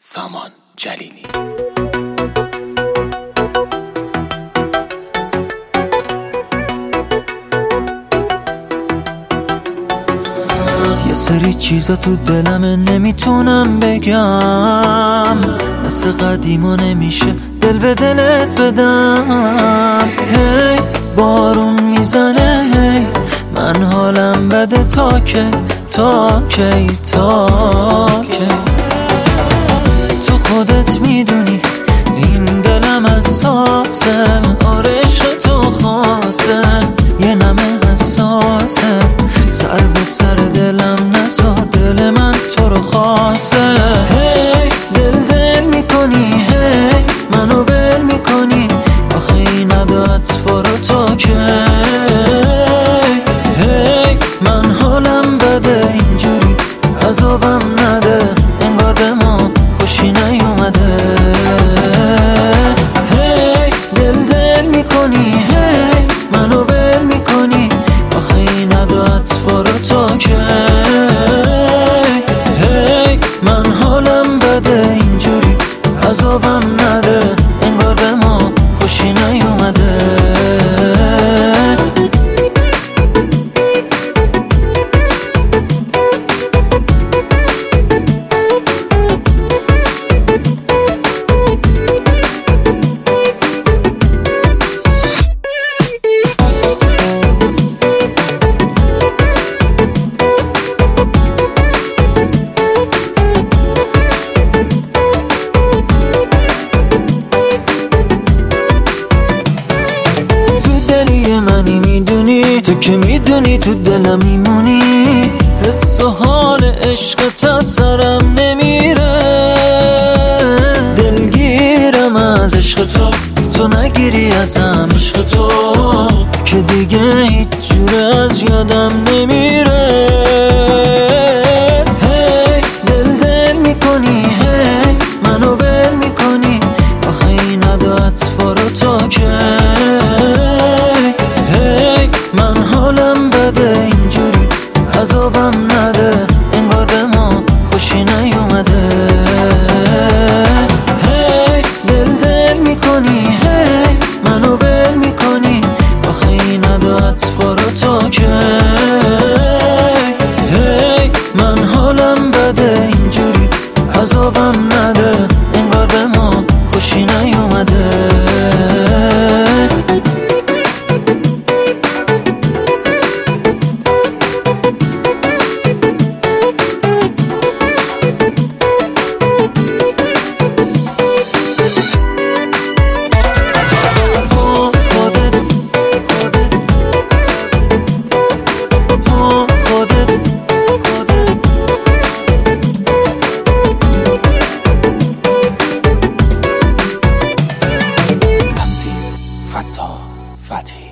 سامان جلیلی. یه سری چیزا تو دلمه نمیتونم بگم، مثل قدیما نمیشه دل به دلت بدم. هی بارون میزنه، هی من حالم بده، تا کی تا کی تا کی. تو خودت میدونی این دلم حساسه، آره عشق تو خاصه، یه نمه حساسه، سر به سر دلم نزا، دل من تو رو خواسته. هی دل میکنی، هی منو بل میکنی، آخه این عدت فارو تا کی. هی من حالم بده، اینجوری عذابم نده، انگار به ما خوشی نیومده. هی دل میکنی، هی منو بل میکنی، آخه این عدت فارو تا کی. هی من حالم بده، اینجوری عذابم نده، انگار به ما خوشی نیومده. منی میدونی، تو که میدونی تو دلم میمونی، حس و حال عشقت از سرم نمیره. دلگیرم از عشق تو، تو نگیری ازم عشق تو، که دیگه هیچ جوره از یادم نمیره. هی دل میکنی، هی منو بل میکنی، آخه این عدت فارو تا کی. من حالم بده، اینجوری عذابم نده، انگار به ما خوشی نیومده. هی دل میکنی، هی منو بل میکنی، آخه این عدت فارو تا کی. هی من حالم بده، اینجوری عذابم نده، انگار به ما خوشی نیومده. فتا فتحی.